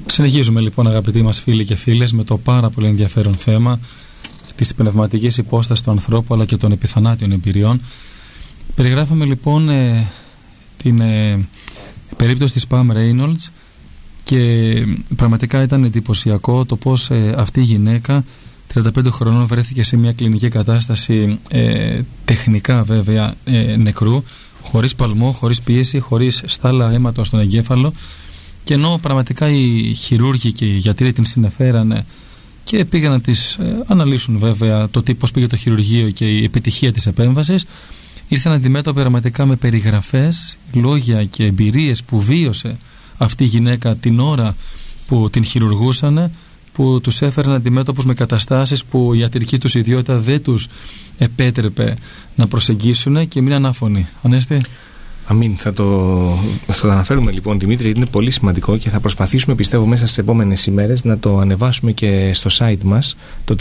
Συνεχίζουμε λοιπόν, αγαπητοί μας φίλοι και φίλες, με το πάρα πολύ ενδιαφέρον θέμα της πνευματικής υπόστασης του ανθρώπου αλλά και των επιθανάτιων εμπειριών. Περιγράφαμε λοιπόν την περίπτωση της Pam Reynolds και πραγματικά ήταν εντυπωσιακό το πως αυτή η γυναίκα 35 χρονών βρέθηκε σε μια κλινική κατάσταση, τεχνικά βέβαια νεκρού, χωρίς παλμό, χωρίς πίεση, χωρίς στάλα αίματος στον εγκέφαλο, και ενώ πραγματικά οι χειρούργοι και οι γιατροί την συνεφέρανε και πήγαν να τις αναλύσουν βέβαια το πώς πήγε το χειρουργείο και η επιτυχία της επέμβασης, ήρθαν αντιμέτωποι πραγματικά με περιγραφές, λόγια και εμπειρίες που βίωσε αυτή η γυναίκα την ώρα που την χειρουργούσανε, που τους έφεραν αντιμέτωπους με καταστάσεις που η ιατρική τους ιδιότητα δεν τους επέτρεπε να προσεγγίσουν και μείναν άφωνοι. Ανέστη. Αμήν. Θα το αναφέρουμε λοιπόν, Δημήτρη, γιατί είναι πολύ σημαντικό και θα προσπαθήσουμε, πιστεύω, μέσα στις επόμενες ημέρες να το ανεβάσουμε και στο site μας, το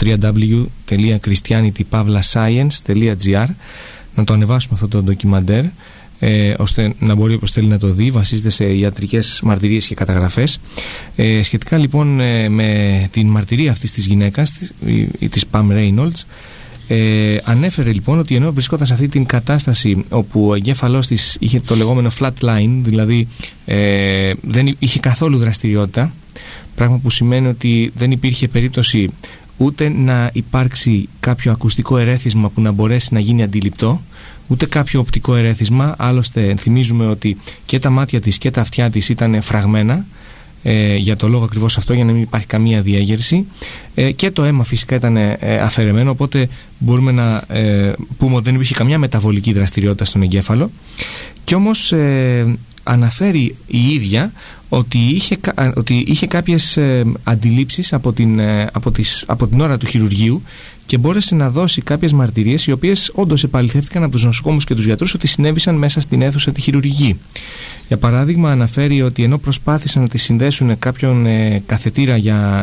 www.christianitypavlascience.gr, να το ανεβάσουμε αυτό το ντοκιμαντέρ, ώστε να μπορεί όποιος θέλει να το δει. Βασίζεται σε ιατρικές μαρτυρίες και καταγραφές. Σχετικά λοιπόν με την μαρτυρία αυτής της γυναίκας, της Pam Reynolds, ανέφερε λοιπόν ότι ενώ βρισκόταν σε αυτή την κατάσταση όπου ο εγκέφαλός της είχε το λεγόμενο flatline, δηλαδή δεν είχε καθόλου δραστηριότητα, πράγμα που σημαίνει ότι δεν υπήρχε περίπτωση ούτε να υπάρξει κάποιο ακουστικό ερέθισμα που να μπορέσει να γίνει αντιληπτό, ούτε κάποιο οπτικό ερέθισμα. Άλλωστε θυμίζουμε ότι και τα μάτια της και τα αυτιά της ήταν φραγμένα, για το λόγο ακριβώς αυτό, για να μην υπάρχει καμία διέγερση, και το αίμα φυσικά ήταν αφαιρεμένο, οπότε μπορούμε να πούμε ότι δεν υπήρχε καμιά μεταβολική δραστηριότητα στον εγκέφαλο. Και όμως αναφέρει η ίδια ότι είχε κάποιες αντιλήψεις από την ώρα του χειρουργείου και μπόρεσε να δώσει κάποιες μαρτυρίες οι οποίες όντως επαληθεύτηκαν από τους νοσοκόμους και τους γιατρούς ότι συνέβησαν μέσα στην αίθουσα τη χειρουργική. Για παράδειγμα, αναφέρει ότι ενώ προσπάθησαν να τη συνδέσουν κάποιον καθετήρα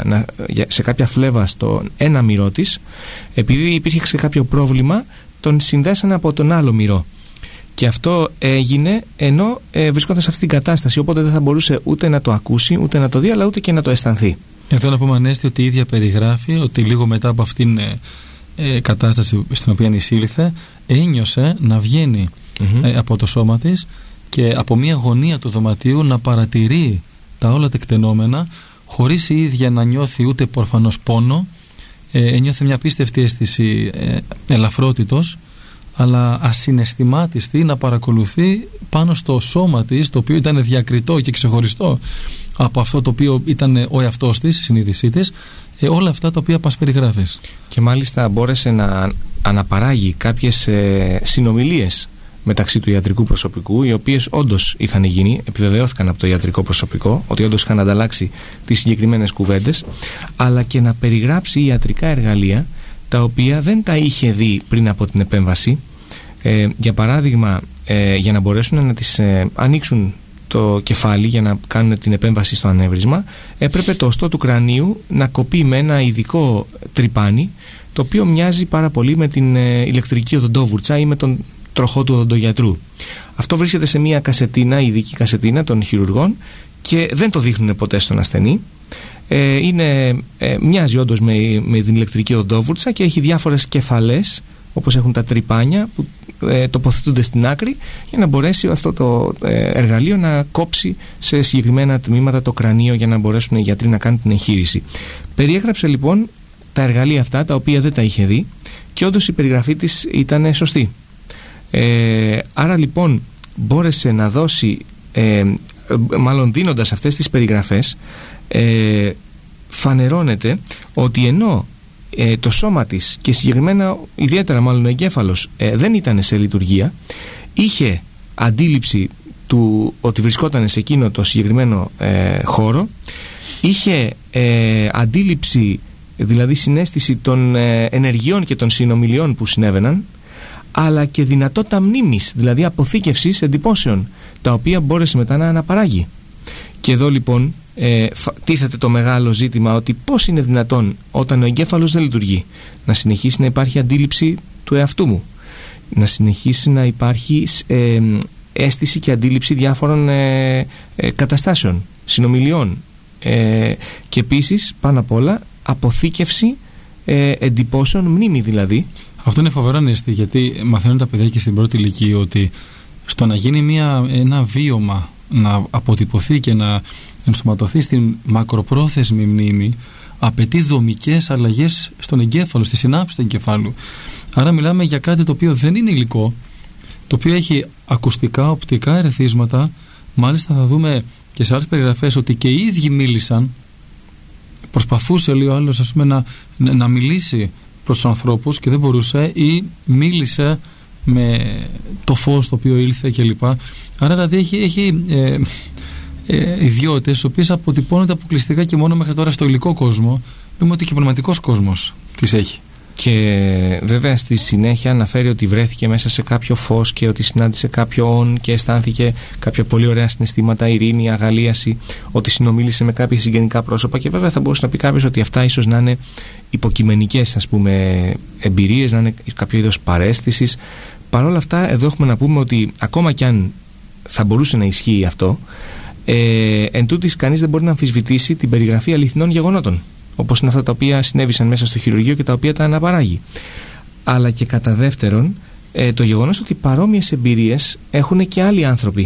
σε κάποια φλέβα στο ένα μυρό της, επειδή υπήρχε κάποιο πρόβλημα, τον συνδέσανε από τον άλλο μυρό. Και αυτό έγινε ενώ βρισκόταν σε αυτή την κατάσταση, οπότε δεν θα μπορούσε ούτε να το ακούσει, ούτε να το δει, αλλά ούτε και να το αισθανθεί. Εδώ να πούμε, Ανέστη, ότι η ίδια περιγράφει ότι λίγο μετά από αυτήν κατάσταση στην οποία εισήλθε, ένιωσε να βγαίνει από το σώμα της και από μια γωνία του δωματίου να παρατηρεί τα όλα τεκτενόμενα, χωρίς η ίδια να νιώθει ούτε προφανώς πόνο. Ένιωθε μια απίστευτη αίσθηση ελαφρότητος, αλλά ασυναισθημάτιστη, να παρακολουθεί πάνω στο σώμα της, το οποίο ήταν διακριτό και ξεχωριστό από αυτό το οποίο ήταν ο εαυτός της, η συνείδησή της, όλα αυτά τα οποία μας περιγράφεις. Και μάλιστα μπόρεσε να αναπαράγει κάποιες συνομιλίες μεταξύ του ιατρικού προσωπικού, οι οποίες όντως είχαν γίνει, επιβεβαιώθηκαν από το ιατρικό προσωπικό ότι όντως είχαν ανταλλάξει τις συγκεκριμένες κουβέντες, αλλά και να περιγράψει ιατρικά εργαλεία τα οποία δεν τα είχε δει πριν από την επέμβαση. Για παράδειγμα, για να μπορέσουν να τις ανοίξουν το κεφάλι για να κάνουν την επέμβαση στο ανέβρισμα, έπρεπε το οστό του κρανίου να κοπεί με ένα ειδικό τρυπάνι, το οποίο μοιάζει πάρα πολύ με την ηλεκτρική οδοντόβουρτσα ή με τον τροχό του οδοντογιατρού. Αυτό βρίσκεται σε μια κασετίνα, ειδική κασετίνα των χειρουργών, και δεν το δείχνουν ποτέ στον ασθενή. Μοιάζει όντως με την ηλεκτρική οδοντόβουρτσα και έχει διάφορες κεφαλές, όπως έχουν τα τρυπάνια που τοποθετούνται στην άκρη, για να μπορέσει αυτό το εργαλείο να κόψει σε συγκεκριμένα τμήματα το κρανίο, για να μπορέσουν οι γιατροί να κάνουν την εγχείρηση. Περιέγραψε λοιπόν τα εργαλεία αυτά, τα οποία δεν τα είχε δει, και όντως η περιγραφή της ήταν σωστή. Άρα λοιπόν μπόρεσε να δώσει, μάλλον δίνοντας αυτές τις περιγραφές, φανερώνεται ότι ενώ το σώμα της και συγκεκριμένα ιδιαίτερα μάλλον ο εγκέφαλος δεν ήταν σε λειτουργία, είχε αντίληψη του ότι βρισκόταν σε εκείνο το συγκεκριμένο χώρο, είχε αντίληψη, δηλαδή συναίσθηση των ενεργειών και των συνομιλιών που συνέβαιναν, αλλά και δυνατότητα μνήμης, δηλαδή αποθήκευσης εντυπώσεων, τα οποία μπόρεσε μετά να αναπαράγει. Και εδώ λοιπόν τίθεται το μεγάλο ζήτημα, ότι πώς είναι δυνατόν όταν ο εγκέφαλος δεν λειτουργεί να συνεχίσει να υπάρχει αντίληψη του εαυτού μου, να συνεχίσει να υπάρχει αίσθηση και αντίληψη διάφορων καταστάσεων, συνομιλιών, και επίσης πάνω απ' όλα αποθήκευση εντυπώσεων, μνήμη δηλαδή. Αυτό είναι φοβερό, Ανέστη, γιατί μαθαίνουν τα παιδιά και στην πρώτη ηλικία ότι στο να γίνει ένα βίωμα, να αποτυπωθεί και να ενσωματωθεί στην μακροπρόθεσμη μνήμη, απαιτεί δομικές αλλαγές στον εγκέφαλο, στη συνάψη του εγκεφάλου. Άρα μιλάμε για κάτι το οποίο δεν είναι υλικό, το οποίο έχει ακουστικά, οπτικά ερεθίσματα. Μάλιστα θα δούμε και σε άλλες περιγραφές ότι και οι ίδιοι μίλησαν. Προσπαθούσε λέει ο άλλος, ας πούμε, να μιλήσει προς τους ανθρώπους και δεν μπορούσε, ή μίλησε με το φως το οποίο ήλθε κλπ. Άρα δηλαδή έχει ιδιότητες οι οποίες αποτυπώνονται αποκλειστικά και μόνο μέχρι τώρα στο υλικό κόσμο. Λέμε ότι και ο πνευματικός κόσμος τις έχει. Και βέβαια στη συνέχεια αναφέρει ότι βρέθηκε μέσα σε κάποιο φως και ότι συνάντησε κάποιον και αισθάνθηκε κάποια πολύ ωραία συναισθήματα, ειρήνη, αγαλίαση, ότι συνομίλησε με κάποια συγγενικά πρόσωπα. Και βέβαια θα μπορούσε να πει κάποιος ότι αυτά ίσως να είναι υποκειμενικές, ας πούμε, εμπειρίες, να είναι κάποιο είδος παρέστησης. Παρ' όλα αυτά, εδώ έχουμε να πούμε ότι ακόμα κι αν θα μπορούσε να ισχύει αυτό, εν τούτης κανείς δεν μπορεί να αμφισβητήσει την περιγραφή αληθινών γεγονότων, όπως είναι αυτά τα οποία συνέβησαν μέσα στο χειρουργείο και τα οποία τα αναπαράγει. Αλλά και κατά δεύτερον, το γεγονός ότι παρόμοιες εμπειρίες έχουν και άλλοι άνθρωποι.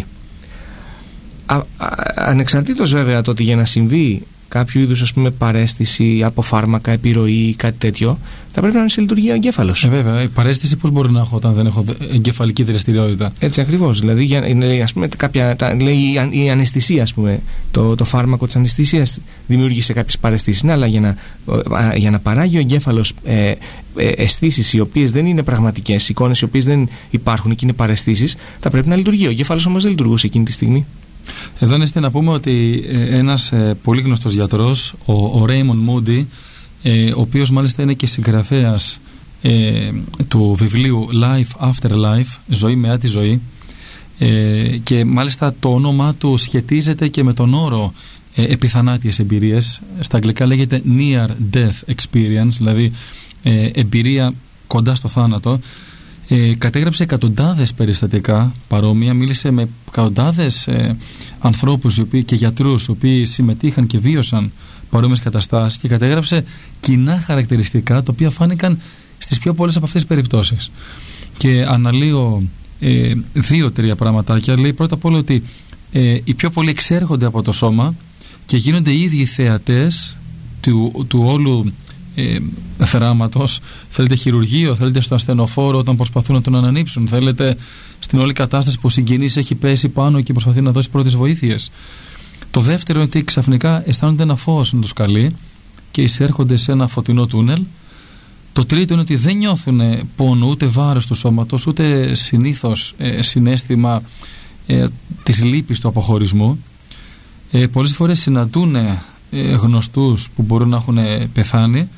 Ανεξαρτήτως βέβαια το ότι για να συμβεί κάποιο είδους, ας πούμε, παρέστηση από φάρμακα, επιρροή ή κάτι τέτοιο, θα πρέπει να είναι σε λειτουργία ο εγκέφαλος. Βέβαια, η παρέστηση πώς μπορεί να έχω όταν δεν έχω εγκεφαλική δραστηριότητα? Έτσι ακριβώς. Δηλαδή, ας πούμε, λέει η αναισθησία, ας πούμε, το φάρμακο της αναισθησίας δημιούργησε κάποιες παραισθήσεις. Ναι, αλλά για να παράγει ο εγκέφαλος αισθήσεις οι οποίες δεν είναι πραγματικές, εικόνες οι οποίες δεν υπάρχουν και είναι παραισθήσεις, θα πρέπει να λειτουργεί. Ο εγκέφαλος όμως δεν λειτουργούσε εκείνη τη στιγμή. Εδώ είναι να πούμε ότι ένας πολύ γνωστός γιατρός, ο Raymond Moody, ο οποίος μάλιστα είναι και συγγραφέας του βιβλίου Life After Life, ζωή μετά τη ζωή, και μάλιστα το όνομά του σχετίζεται και με τον όρο επιθανάτιες εμπειρίες. Στα αγγλικά λέγεται Near Death Experience, δηλαδή εμπειρία κοντά στο θάνατο. Κατέγραψε εκατοντάδες περιστατικά παρόμοια, μίλησε με εκατοντάδες ανθρώπους και γιατρούς οι οποίοι συμμετείχαν και βίωσαν παρόμοιες καταστάσεις και κατέγραψε κοινά χαρακτηριστικά τα οποία φάνηκαν στις πιο πολλές από αυτές τις περιπτώσεις. Και αναλύω 2-3 πραγματάκια. Λέει πρώτα απ' όλα ότι οι πιο πολλοί εξέρχονται από το σώμα και γίνονται οι ίδιοι θεατές του όλου θεράματος. Θέλετε χειρουργείο, θέλετε στο ασθενοφόρο όταν προσπαθούν να τον ανανύψουν, θέλετε στην όλη κατάσταση που ο συγγενής έχει πέσει πάνω και προσπαθεί να δώσει πρώτες βοήθειες. Το δεύτερο είναι ότι ξαφνικά αισθάνονται ένα φως να τους καλεί και εισέρχονται σε ένα φωτεινό τούνελ. Το τρίτο είναι ότι δεν νιώθουν πόνο ούτε βάρος του σώματος, ούτε συνήθως συναίσθημα της λύπης του αποχωρισμού. Πολλές φορές συναντούν γνωστούς που μπορούν να έχουν πεθάνει.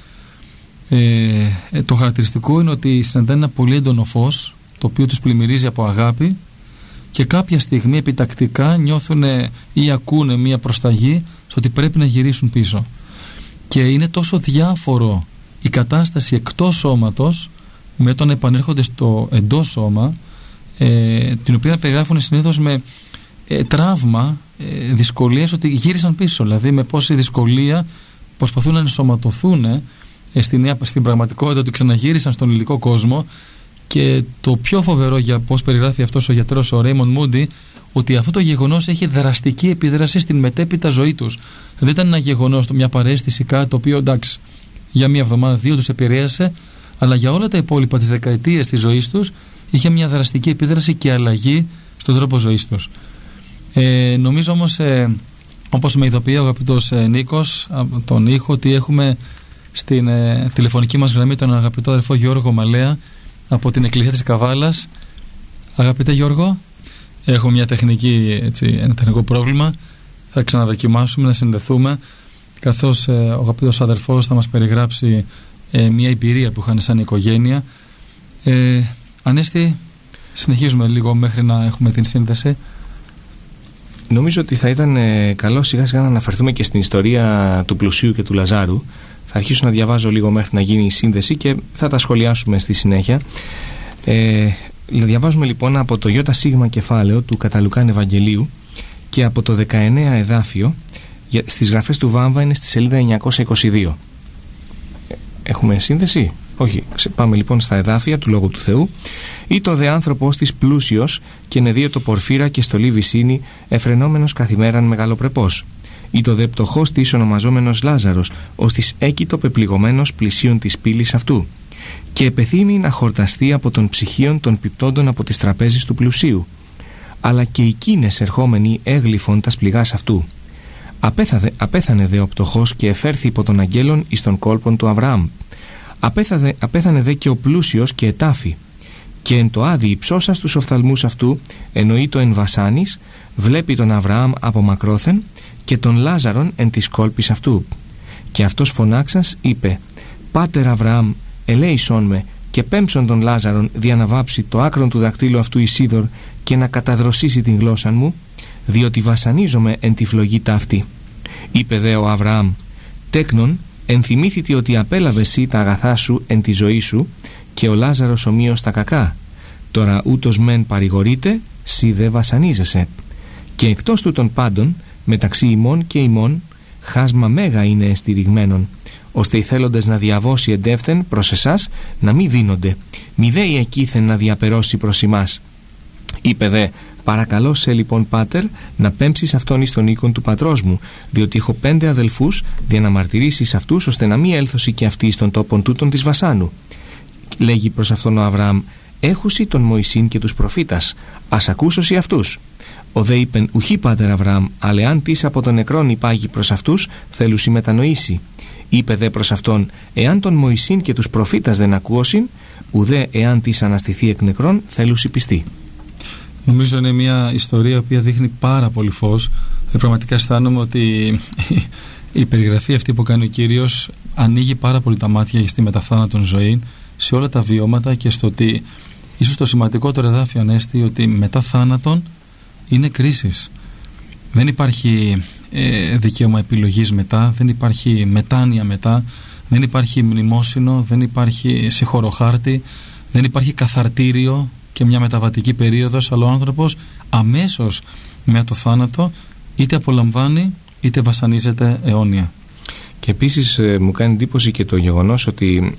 Το χαρακτηριστικό είναι ότι συναντάνε ένα πολύ έντονο φως το οποίο τους πλημμυρίζει από αγάπη και κάποια στιγμή επιτακτικά νιώθουν ή ακούνε μία προσταγή στο ότι πρέπει να γυρίσουν πίσω. Και είναι τόσο διάφορο η κατάσταση εκτός σώματος με το να επανέρχονται στο εντός σώμα, την οποία περιγράφουν συνήθως με τραύμα, δυσκολίες, ότι γύρισαν πίσω, δηλαδή με πόση δυσκολία προσπαθούν να ενσωματωθούν στην πραγματικότητα, ότι ξαναγύρισαν στον υλικό κόσμο. Και το πιο φοβερό για πώς περιγράφει αυτός ο γιατρός, ο Raymond Moody, ότι αυτό το γεγονός έχει δραστική επίδραση στην μετέπειτα ζωή τους. Δεν ήταν ένα γεγονός, μια παρέστηση, κάτι το οποίο εντάξει για μία εβδομάδα, 2 τους επηρέασε, αλλά για όλα τα υπόλοιπα τις δεκαετίες της ζωής τους είχε μια δραστική επίδραση και αλλαγή στον τρόπο ζωής τους. Νομίζω όμως, όπως με ειδοποιεί ο αγαπητός Νίκος από τον ήχο, ότι έχουμε στην τηλεφωνική μας γραμμή τον αγαπητό αδερφό Γιώργο Μαλέα από την Εκκλησία της Καβάλας. Αγαπητέ Γιώργο, έχω ένα τεχνικό πρόβλημα. Θα ξαναδοκιμάσουμε να συνδεθούμε, καθώς ο αγαπητός αδερφός θα μας περιγράψει μια εμπειρία που είχαν σαν οικογένεια. Ανέστη, συνεχίζουμε λίγο μέχρι να έχουμε την σύνδεση. Νομίζω ότι θα ήταν καλό σιγά σιγά να αναφερθούμε και στην ιστορία του Πλουσίου και του Λαζάρου. Θα αρχίσω να διαβάζω λίγο μέχρι να γίνει η σύνδεση και θα τα σχολιάσουμε στη συνέχεια. Διαβάζουμε λοιπόν από το ΙΣ κεφάλαιο του Καταλουκάν Ευαγγελίου και από το 19 εδάφιο Στις γραφές του Βάμβα είναι στη σελίδα 922. Έχουμε σύνδεση? Όχι. Πάμε λοιπόν στα εδάφια του Λόγου του Θεού. «Ή το δε άνθρωπος της πλούσιος και νεδίο το πορφύρα και στολή βυσίνη, εφρενόμενος καθημέραν μεγαλοπρεπός. Ή το δε πτωχός της ονομαζόμενος Λάζαρος, ως της έκητο πεπληγωμένος πλησίον της πύλης αυτού. Και επεθύμη να χορταστεί από των ψυχίων των πιπτόντων από τις τραπέζεις του πλουσίου. Αλλά και εκείνες ερχόμενοι έγλυφον τας πληγάς αυτού. Απέθανε δε ο πτωχός και εφέρθη υπό των αγγέλων εις των κόλπων του Αβραάμ. Απέθανε δε και ο πλούσιος και ετάφη. Και εν το άδει υψώσα στους οφθαλμούς αυτού, εννοεί το εν βασάνης, βλέπει τον Αβραάμ από μακρόθεν και τον Λάζαρον εν της κόλπης αυτού. Και αυτός φωνάξας είπε: Πάτερ Αβραάμ, ελέησόν με, και πέμψον τον Λάζαρον δια να βάψει το άκρον του δακτύλου αυτού εις σίδωρ και να καταδροσίσει την γλώσσα μου, διότι βασανίζομαι εν τη φλογή ταύτη. Είπε δε ο Αβραάμ: Τέκνον, ενθυμήθητη ότι απέλαβε εσύ τα αγαθά σου εν τη ζωή σου, και ο Λάζαρος ομοίως τα κακά. Τώρα ούτως μεν παρηγορείται, σύ δε βασανίζεσαι. Και εκτός του των πάντων, μεταξύ ημών και ημών, χάσμα μέγα είναι εστηριγμένον, ώστε οι θέλοντες να διαβώσει εντεύθεν προς εσάς να μη δίνονται, μη δε η εκείθεν να διαπερώσει προς ημάς. Είπε δε: Παρακαλώ σε λοιπόν, πάτερ, να πέμψεις αυτόν εις τον οίκον του πατρός μου, διότι έχω 5 αδελφούς, για να μαρτυρήσεις αυτούς, ώστε να μη έλθωσι και αυτοί στον τόπον τούτον της Βασάνου. Λέγει προς αυτόν ο Αβραάμ: Έχουσι τον Μωυσήν και τους προφήτας, ας ακούσωσι αυτούς. Ο δε είπεν: Ουχή, πάτερ Αβραάμ, αλλά αν της από τον νεκρόν υπάγει προς αυτούς, θέλουσι μετανοήσει. Είπε δε προς αυτόν: Εάν τον Μωυσήν και τους προφήτας δεν ακούωσιν, ουδέ εάν της αναστηθεί εκ νεκρών, θέλουσι πιστεί. Νομίζω είναι μια ιστορία η οποία δείχνει πάρα πολύ φως. Πραγματικά αισθάνομαι ότι η περιγραφή αυτή που κάνει ο Κύριος ανοίγει πάρα πολύ τα μάτια στη μεταθάνατον ζωή, σε όλα τα βιώματα, και στο ότι ίσως το σημαντικότερο εδάφιο, Ανέστη, ότι μετά θάνατον είναι κρίσεις. Δεν υπάρχει δικαίωμα επιλογής μετά, δεν υπάρχει μετάνοια μετά, δεν υπάρχει μνημόσυνο, δεν υπάρχει συγχωροχάρτη, δεν υπάρχει καθαρτήριο και μια μεταβατική περίοδος, αλλά ο άνθρωπος αμέσως με το θάνατο είτε απολαμβάνει είτε βασανίζεται αιώνια. Και επίσης μου κάνει εντύπωση και το γεγονός ότι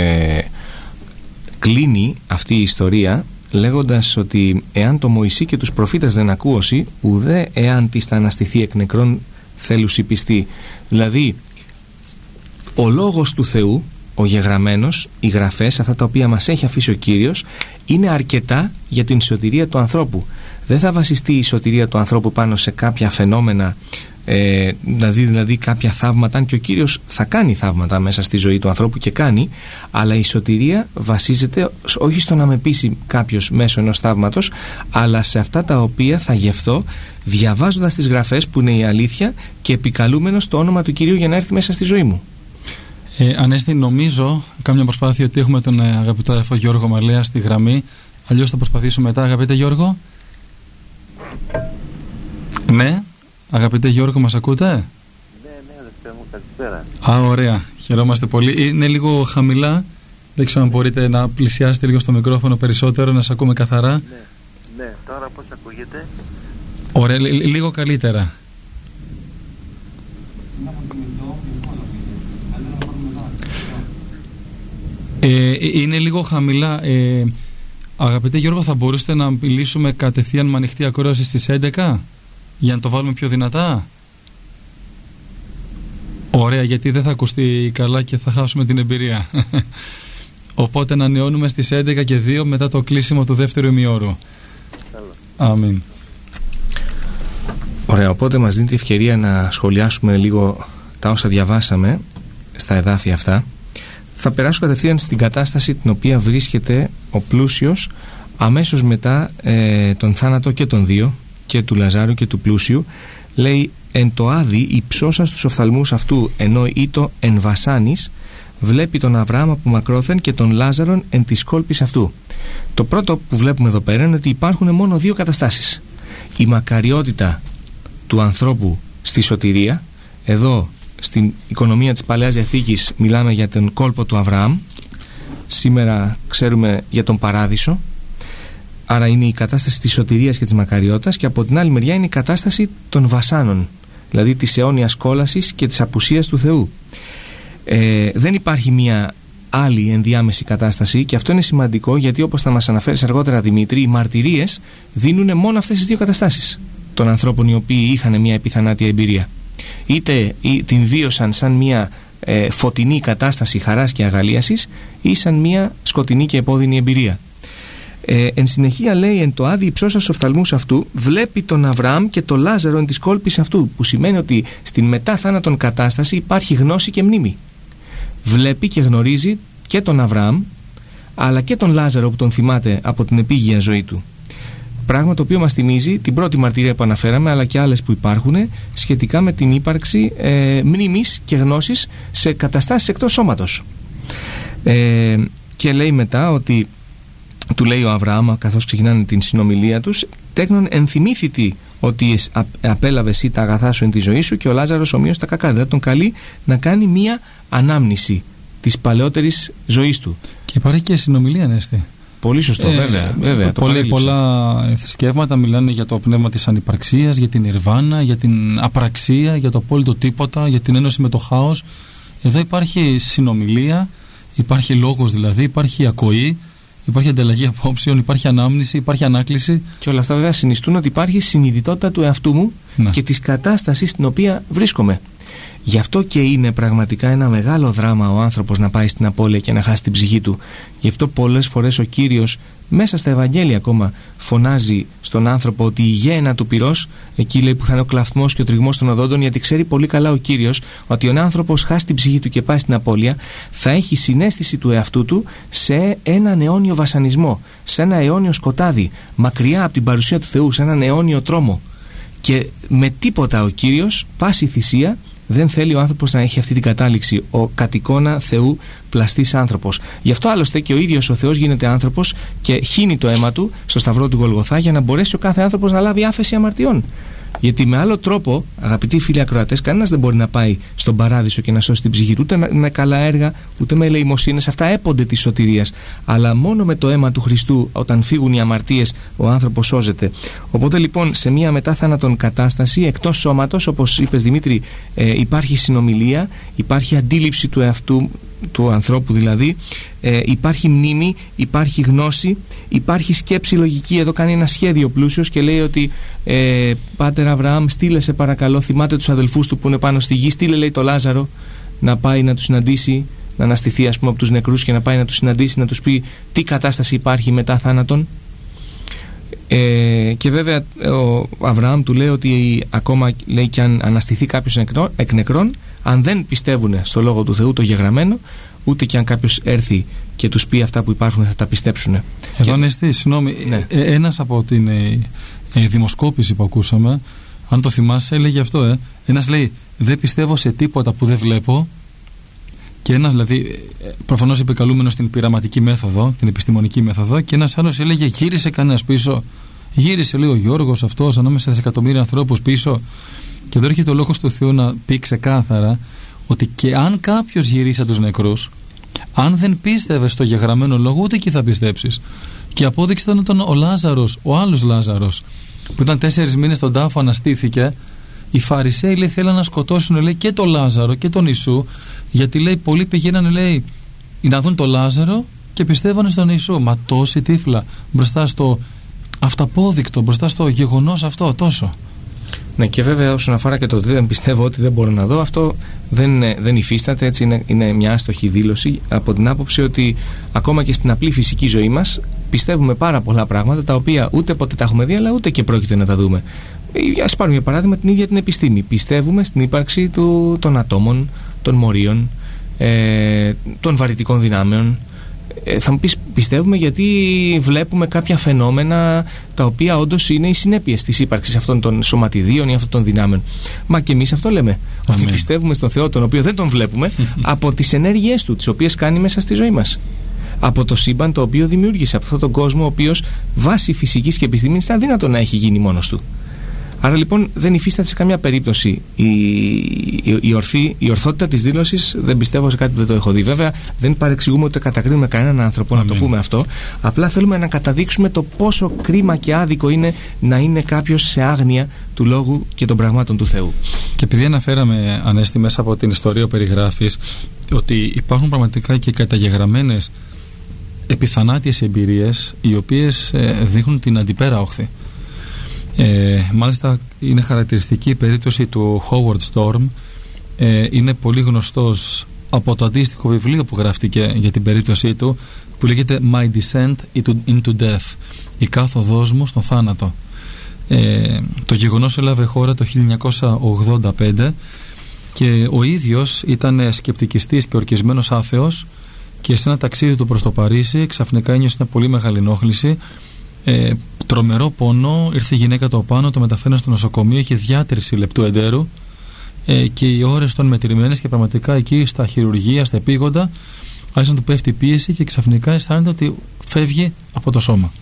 κλείνει αυτή η ιστορία λέγοντας ότι εάν το Μωυσή και τους προφήτες δεν ακούωσι, ουδέ εάν της θα αναστηθεί εκ νεκρών θέλουσι πιστεί. Δηλαδή ο λόγος του Θεού, ο γεγραμμένος, οι γραφές, αυτά τα οποία μας έχει αφήσει ο Κύριος, είναι αρκετά για την σωτηρία του ανθρώπου. Δεν θα βασιστεί η σωτηρία του ανθρώπου πάνω σε κάποια φαινόμενα, δηλαδή κάποια θαύματα, αν και ο Κύριος θα κάνει θαύματα μέσα στη ζωή του ανθρώπου και κάνει, αλλά η σωτηρία βασίζεται όχι στο να με πείσει κάποιος μέσω ενός θαύματος, αλλά σε αυτά τα οποία θα γευθώ διαβάζοντας τις γραφές που είναι η αλήθεια και επικαλούμενος το όνομα του Κυρίου για να έρθει μέσα στη ζωή μου. Ανέστη, νομίζω, κάνω μια προσπάθεια, ότι έχουμε τον αγαπητό αδερφό Γιώργο Μαλέα στη γραμμή. Αλλιώς θα προσπαθήσω μετά. Αγαπητέ Γιώργο. Ναι, αγαπητέ Γιώργο, μας ακούτε? Ναι, αδερφέ μου, καλησπέρα. Α, ωραία. Χαιρόμαστε πολύ. Είναι λίγο χαμηλά. Δεν ξέρω αν μπορείτε να πλησιάσετε λίγο στο μικρόφωνο περισσότερο, να σας ακούμε καθαρά. Ναι, τώρα πώς ακούγεται? Ωραία, λίγο καλύτερα. Είναι λίγο χαμηλά. Αγαπητέ Γιώργο, θα μπορούσατε να μιλήσουμε κατευθείαν με ανοιχτή ακρόαση στις 11 για να το βάλουμε πιο δυνατά? Ωραία, γιατί δεν θα ακουστεί καλά και θα χάσουμε την εμπειρία. Οπότε να ανανεώνουμε στις 11 και 2 μετά το κλείσιμο του δεύτερου ημιώρου. Αμήν. Ωραία, οπότε μας δίνει τη ευκαιρία να σχολιάσουμε λίγο τα όσα διαβάσαμε στα εδάφια αυτά. Θα περάσω κατευθείαν στην κατάσταση την οποία βρίσκεται ο πλούσιος αμέσως μετά τον θάνατο και των δύο, και του Λαζάρου και του πλούσιου. Λέει: εν το άδει υψώσα στους οφθαλμούς αυτού, ενώ ήτο εν βασάνης, βλέπει τον Αβραάμ από μακρόθεν και τον Λάζαρον εν της κόλπης αυτού. Το πρώτο που βλέπουμε εδώ πέρα είναι ότι υπάρχουν μόνο δύο καταστάσεις. Η μακαριότητα του ανθρώπου στη σωτηρία. Εδώ στην οικονομία της Παλαιάς Διαθήκης μιλάμε για τον κόλπο του Αβραάμ. Σήμερα ξέρουμε για τον παράδεισο. Άρα είναι η κατάσταση της σωτηρίας και της μακαριότητας. Και από την άλλη μεριά είναι η κατάσταση των βασάνων, δηλαδή της αιώνιας κόλασης και της απουσίας του Θεού. Δεν υπάρχει μια άλλη ενδιάμεση κατάσταση, και αυτό είναι σημαντικό, γιατί όπως θα μας αναφέρεις αργότερα, Δημήτρη, οι μαρτυρίες δίνουν μόνο αυτές τις δύο καταστάσεις των ανθρώπων οι οποίοι είχαν μια επιθανάτια εμπειρία. Είτε την βίωσαν σαν μια φωτεινή κατάσταση χαράς και αγαλίασης, ή σαν μια σκοτεινή και επώδυνη εμπειρία. Εν συνεχεία λέει, εν το άδει υψώσας οφθαλμούς αυτού βλέπει τον Αβραάμ και τον Λάζαρο εν της κόλπης αυτού, που σημαίνει ότι στην μετά θάνατον κατάσταση υπάρχει γνώση και μνήμη. Βλέπει και γνωρίζει και τον Αβραάμ, αλλά και τον Λάζαρο που τον θυμάται από την επίγεια ζωή του. Πράγμα το οποίο μας θυμίζει την πρώτη μαρτυρία που αναφέραμε, αλλά και άλλες που υπάρχουν σχετικά με την ύπαρξη μνήμης και γνώσης σε καταστάσεις εκτός σώματος. Και λέει μετά ότι, του λέει ο Αβραάμ καθώς ξεκινάνε την συνομιλία τους, τέκνον ενθυμήθητη ότι απέλαβε εσύ τα αγαθά σου εν τη ζωή σου και ο Λάζαρος ομοίως τα κακά. Δηλαδή τον καλεί να κάνει μία ανάμνηση της παλαιότερης ζωής του. Και υπάρχει και συνομιλία, Ανέστη. Πολύ σωστό, βέβαια. Πολλά θρησκεύματα μιλάνε για το πνεύμα της ανυπαρξίας, για την Ιρβάνα, για την απραξία, για το απόλυτο τίποτα, για την ένωση με το χάος. Εδώ υπάρχει συνομιλία, υπάρχει λόγος δηλαδή, υπάρχει ακοή, υπάρχει ανταλλαγή απόψεων, υπάρχει ανάμνηση, υπάρχει ανάκληση. Και όλα αυτά βέβαια συνιστούν ότι υπάρχει συνειδητότητα του εαυτού μου και της κατάστασης στην οποία βρίσκομαι. Γι' αυτό και είναι πραγματικά ένα μεγάλο δράμα ο άνθρωπος να πάει στην απώλεια και να χάσει την ψυχή του. Γι' αυτό πολλές φορές ο Κύριος μέσα στα Ευαγγέλια ακόμα φωνάζει στον άνθρωπο ότι η γέαινα του πυρός, εκεί λέει που θα είναι ο κλαθμός και ο τριγμός των οδόντων, γιατί ξέρει πολύ καλά ο Κύριος ότι ο άνθρωπος χάσει την ψυχή του και πάει στην απώλεια, θα έχει συναίσθηση του εαυτού του σε έναν αιώνιο βασανισμό, σε ένα αιώνιο σκοτάδι, μακριά από την παρουσία του Θεού, σε έναν αιώνιο τρόμο. Και με τίποτα ο Κύριος, πάση θυσία, δεν θέλει ο άνθρωπος να έχει αυτή την κατάληξη, ο κατ' εικόνα Θεού πλαστής άνθρωπος. Γι' αυτό άλλωστε και ο ίδιος ο Θεός γίνεται άνθρωπος και χύνει το αίμα του στο σταυρό του Γολγοθά για να μπορέσει ο κάθε άνθρωπος να λάβει άφεση αμαρτιών. Γιατί με άλλο τρόπο, αγαπητοί φίλοι ακροατές, κανένας δεν μπορεί να πάει στον παράδεισο και να σώσει την ψυχή του, ούτε με καλά έργα, ούτε με ελεημοσύνες. Αυτά έπονται της σωτηρίας. Αλλά μόνο με το αίμα του Χριστού, όταν φύγουν οι αμαρτίες, ο άνθρωπος σώζεται. Οπότε λοιπόν, σε μια μετά θάνατον κατάσταση, εκτός σώματος, όπως είπες Δημήτρη, υπάρχει συνομιλία, υπάρχει αντίληψη του εαυτού, του ανθρώπου δηλαδή, υπάρχει μνήμη, υπάρχει γνώση, υπάρχει σκέψη λογική. Εδώ κάνει ένα σχέδιο πλούσιος και λέει ότι Πάτερ Αβραάμ, στείλε σε παρακαλώ, θυμάται τους αδελφούς του που είναι πάνω στη γη, στείλε λέει το Λάζαρο να πάει να τους συναντήσει, να αναστηθεί ας πούμε από τους νεκρούς και να πάει να τους συναντήσει, να τους πει τι κατάσταση υπάρχει μετά θάνατον. Και βέβαια ο Αβραάμ του λέει ότι ακόμα λέει και αν αναστηθεί κάποιος εκ νεκρών, αν δεν πιστεύουν στο λόγο του Θεού το γεγραμμένο, ούτε και αν κάποιος έρθει και τους πει αυτά που υπάρχουν θα τα πιστέψουν. Εδώ Ανέστη, συγγνώμη, ένας από την δημοσκόπηση που ακούσαμε, αν το θυμάσαι, έλεγε αυτό. Ένας λέει δεν πιστεύω σε τίποτα που δεν βλέπω, και ένας δηλαδή προφανώς επικαλούμενος στην πειραματική μέθοδο, την επιστημονική μέθοδο, και ένας άλλος έλεγε γύρισε κανένας πίσω. Γύρισε λέει ο Γιώργος αυτός ανάμεσα σε δισεκατομμύρια ανθρώπους πίσω. Και εδώ έρχεται ο λόγος του Θεού να πει ξεκάθαρα ότι και αν κάποιος γυρίσει από τους νεκρούς, αν δεν πίστευε στο γεγραμμένο λόγο, ούτε εκεί θα πιστέψεις. Και η απόδειξη ήταν ο Λάζαρος, ο άλλος Λάζαρος, που ήταν 4 μήνες στον τάφο, αναστήθηκε. Οι Φαρισαίοι λέει θέλαν να σκοτώσουν λέει, και τον Λάζαρο και τον Ιησού, γιατί λέει πολλοί πηγαίνανε λέει να δουν τον Λάζαρο και πιστεύανε στον Ιησού. Μα τόση τύφλα μπροστά στο αυταπόδεικτο, μπροστά στο γεγονός αυτό, τόσο. Ναι, και βέβαια όσον αφορά και το ότι δεν πιστεύω ότι δεν μπορώ να δω, αυτό δεν υφίσταται, έτσι είναι μια άστοχη δήλωση, από την άποψη ότι ακόμα και στην απλή φυσική ζωή μας πιστεύουμε πάρα πολλά πράγματα τα οποία ούτε ποτέ τα έχουμε δει, αλλά ούτε και πρόκειται να τα δούμε. Ας πάρουμε για παράδειγμα την ίδια την επιστήμη. Πιστεύουμε στην ύπαρξη των ατόμων, των μορίων, των βαρυτικών δυνάμεων. Θα μου πεις πιστεύουμε γιατί βλέπουμε κάποια φαινόμενα τα οποία όντως είναι οι συνέπειες της ύπαρξης αυτών των σωματιδίων ή αυτών των δυνάμεων. Μα και εμείς αυτό λέμε. Ότι πιστεύουμε στον Θεό, τον οποίο δεν τον βλέπουμε, από τις ενέργειές του, τις οποίες κάνει μέσα στη ζωή μας. Από το σύμπαν το οποίο δημιούργησε, από αυτόν τον κόσμο ο οποίος βάσει φυσικής και επιστήμης ήταν αδύνατο να έχει γίνει μόνος του. Άρα λοιπόν δεν υφίσταται σε καμία περίπτωση η ορθότητα της δήλωσης. Δεν πιστεύω σε κάτι που δεν το έχω δει. Βέβαια δεν παρεξηγούμε ούτε κατακρίνουμε κανέναν άνθρωπο, να το πούμε αυτό. Απλά θέλουμε να καταδείξουμε το πόσο κρίμα και άδικο είναι να είναι κάποιος σε άγνοια του λόγου και των πραγμάτων του Θεού. Και επειδή αναφέραμε, Ανέστη, μέσα από την ιστορία που περιγράφεις, ότι υπάρχουν πραγματικά και καταγεγραμμένες επιθανάτιες εμπειρίες οι οποίες δείχνουν την αντιπέρα όχθη. Μάλιστα είναι χαρακτηριστική η περίπτωση του Howard Storm. Είναι πολύ γνωστός από το αντίστοιχο βιβλίο που γράφτηκε για την περίπτωσή του, που λέγεται My Descent into Death, η κάθοδός μου στον θάνατο. Το γεγονός έλαβε χώρα το 1985 και ο ίδιος ήταν σκεπτικιστής και ορκισμένος άθεος, και σε ένα ταξίδι του προς το Παρίσι ξαφνικά ένιωσε μια πολύ μεγάλη ενόχληση, τρομερό πόνο, ήρθε η γυναίκα του πάνω, το μεταφέρουν στο νοσοκομείο, είχε διάτρηση λεπτού εντέρου και οι ώρες των μετρημένες, και πραγματικά εκεί στα χειρουργεία, στα επίγοντα άρχισε να του πέφτει η πίεση και ξαφνικά αισθάνεται ότι φεύγει από το σώμα.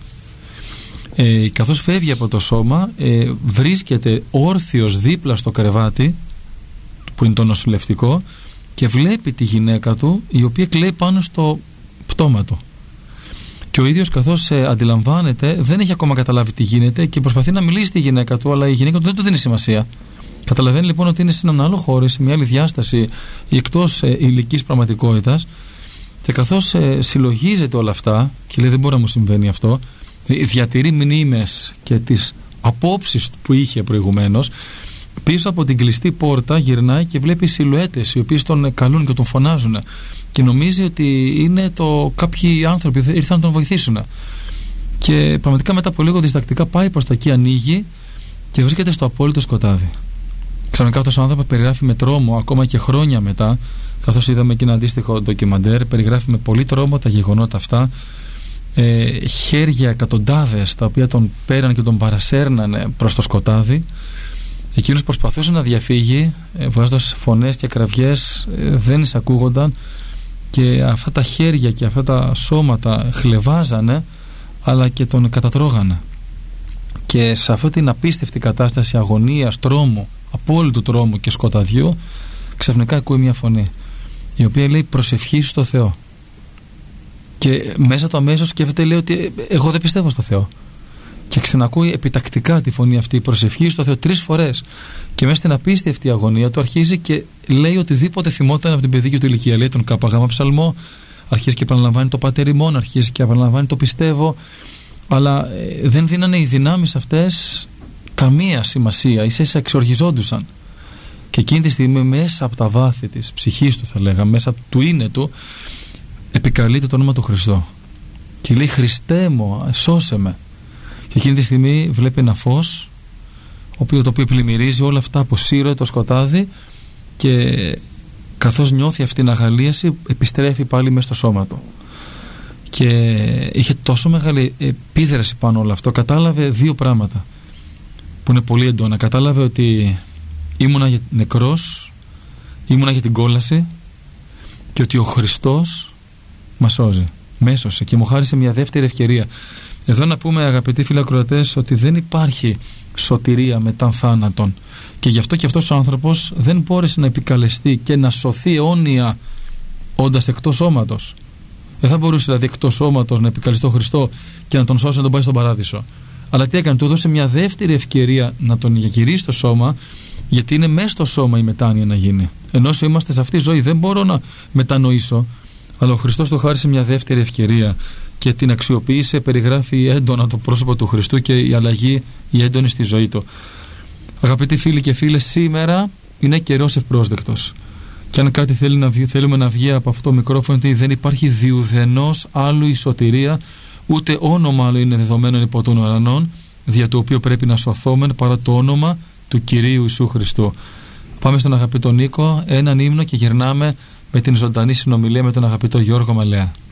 Καθώς φεύγει από το σώμα, βρίσκεται όρθιος δίπλα στο κρεβάτι που είναι το νοσηλευτικό και βλέπει τη γυναίκα του, η οποία κλαίει πάνω στο πτώμα του. Και ο ίδιος, καθώς αντιλαμβάνεται, δεν έχει ακόμα καταλάβει τι γίνεται και προσπαθεί να μιλήσει στη γυναίκα του, αλλά η γυναίκα του δεν του δίνει σημασία. Καταλαβαίνει λοιπόν ότι είναι σε έναν άλλο χώρο, σε μια άλλη διάσταση, εκτός υλικής πραγματικότητας, και καθώς συλλογίζεται όλα αυτά και λέει δεν μπορεί να μου συμβαίνει αυτό, διατηρεί μνήμες και τις απόψεις που είχε προηγουμένως, πίσω από την κλειστή πόρτα γυρνάει και βλέπει σιλουέτες οι οποίες τον καλούν και τον φωνάζουν και νομίζει ότι είναι κάποιοι άνθρωποι ήρθαν να τον βοηθήσουν, και πραγματικά μετά από λίγο διστακτικά πάει προς τα εκεί, ανοίγει και βρίσκεται στο απόλυτο σκοτάδι. Ξαφνικά αυτός ο άνθρωπος περιγράφει με τρόμο, ακόμα και χρόνια μετά, καθώς είδαμε και ένα αντίστοιχο ντοκιμαντέρ, περιγράφει με πολύ τρόμο τα γεγονότα αυτά. Χέρια εκατοντάδες τα οποία τον πέραν και τον παρασέρνανε προς το σκοτάδι. Εκείνος προσπαθούσε να διαφύγει, βγάζοντας φωνές και κραυγές, δεν εισακούγονταν, και αυτά τα χέρια και αυτά τα σώματα χλευάζανε αλλά και τον κατατρώγανε. Και σε αυτή την απίστευτη κατάσταση αγωνίας, τρόμου, απόλυτου τρόμου και σκοταδιού, ξαφνικά ακούει μια φωνή η οποία λέει προσευχή στο Θεό, και μέσα του αμέσως σκέφτεται, λέει ότι εγώ δεν πιστεύω στο Θεό, και ξανακούει επιτακτικά τη φωνή αυτή, προσευχή στο Θεό, 3 φορές, και μέσα στην απίστευτη αγωνία του αρχίζει και λέει οτιδήποτε θυμόταν από την παιδική του ηλικία. Λέει τον ΚΓ ψαλμό, αρχίζει και επαναλαμβάνει το Πάτερ ημών, αρχίζει και επαναλαμβάνει το πιστεύω, αλλά δεν δίνανε οι δυνάμεις αυτές καμία σημασία, ίσα-ίσα εξοργιζόντουσαν. Και εκείνη τη στιγμή, μέσα από τα βάθη της ψυχής του, θα λέγαμε, μέσα του είναι του, επικαλείται το όνομα του Χριστό και λέει Χριστέ μου, σώσε με. Και εκείνη τη στιγμή βλέπει ένα φως το οποίο πλημμυρίζει όλα αυτά, αποσύρει το σκοτάδι, και καθώς νιώθει αυτή την αγαλίαση επιστρέφει πάλι μέσα στο σώμα του. Και είχε τόσο μεγάλη επίδραση πάνω όλο αυτό. Κατάλαβε 2 πράγματα που είναι πολύ έντονα. Κατάλαβε ότι ήμουνα νεκρός, ήμουνα για την κόλαση, και ότι ο Χριστός μας σώζει, με έσωσε και μου χάρισε μια δεύτερη ευκαιρία. Εδώ να πούμε, αγαπητοί φίλοι ακροατές, ότι δεν υπάρχει σωτηρία μετά θάνατον, και γι' αυτό και αυτός ο άνθρωπος δεν μπόρεσε να επικαλεστεί και να σωθεί αιώνια όντας εκτός σώματος. Δεν θα μπορούσε δηλαδή εκτός σώματος να επικαλεστεί τον Χριστό και να τον σώσει, να τον πάει στον παράδεισο. Αλλά τι έκανε, του έδωσε μια δεύτερη ευκαιρία να τον γυρίσει στο σώμα, γιατί είναι μέσα στο σώμα η μετάνοια να γίνει. Ενώ όσο είμαστε σε αυτή τη ζωή δεν μπορώ να μετανοήσω, αλλά ο Χριστός του χάρισε μια δεύτερη ευκαιρία και την αξιοποίησε. Περιγράφει έντονα το πρόσωπο του Χριστού και η αλλαγή, η έντονη στη ζωή του. Αγαπητοί φίλοι και φίλες, σήμερα είναι καιρός ευπρόσδεκτος. Και αν κάτι θέλουμε να βγει από αυτό το μικρόφωνο, ότι δεν υπάρχει διουδενός άλλου η σωτηρία, ούτε όνομα άλλο είναι δεδομένο υπό των ουρανών, δια το οποίο πρέπει να σωθόμεν, παρά το όνομα του Κυρίου Ιησού Χριστού. Πάμε στον αγαπητό Νίκο, έναν ύμνο, και γυρνάμε με την ζωντανή συνομιλία με τον αγαπητό Γιώργο Μαλέα.